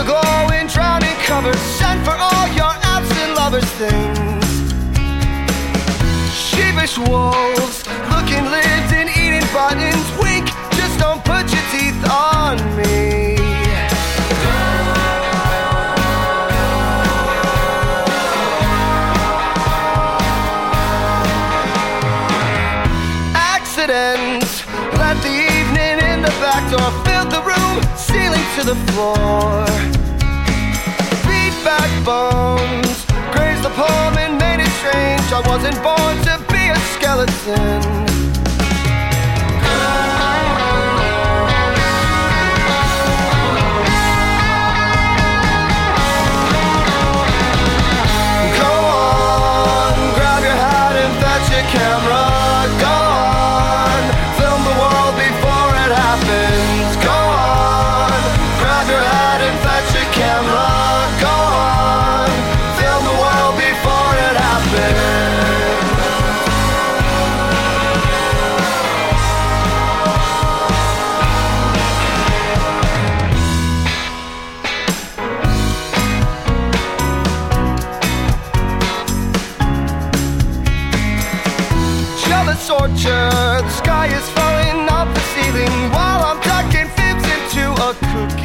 the glowing, drowning covers. Send for all your absent lovers' things. Sheepish wolves, looking lived and eating buttons. Wink, just don't put your teeth on me. Accidents, let the evening in the back door filled the room, ceiling to the floor. Beat back bones, grazed the poem and made it strange. I wasn't born to be a skeleton. Go on, grab your hat and fetch your camera. Go on, film the world before it happens. Go on, grab your hat and fetch your camera. Go on, film the world before it happens. Jealous orchard, the sky is falling off the ceiling while I'm tucking fibs into a cookie.